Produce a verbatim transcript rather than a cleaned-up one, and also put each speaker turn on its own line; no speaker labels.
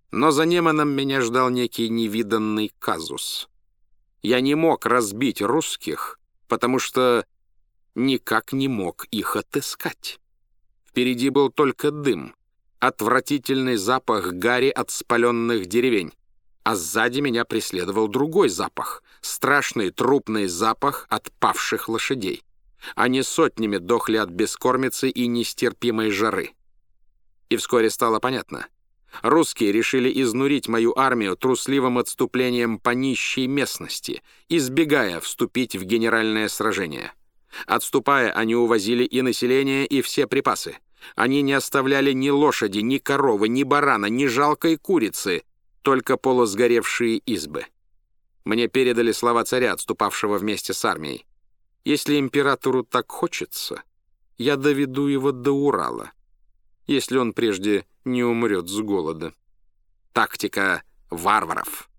Но за Неманом меня ждал некий невиданный казус. Я не мог разбить русских, потому что никак не мог их отыскать. Впереди был только дым, отвратительный запах гари от спаленных деревень, а сзади меня преследовал другой запах, страшный трупный запах от павших лошадей. Они сотнями дохли от бескормицы и нестерпимой жары. И вскоре стало понятно. Русские решили изнурить мою армию трусливым отступлением по нищей местности, избегая вступить в генеральное сражение. Отступая, они увозили и население, и все припасы. Они не оставляли ни лошади, ни коровы, ни барана, ни жалкой курицы, только полусгоревшие избы. Мне передали слова царя, отступавшего вместе с армией. Если императору так хочется, я доведу его до Урала, если он прежде не умрет с голода. Тактика варваров.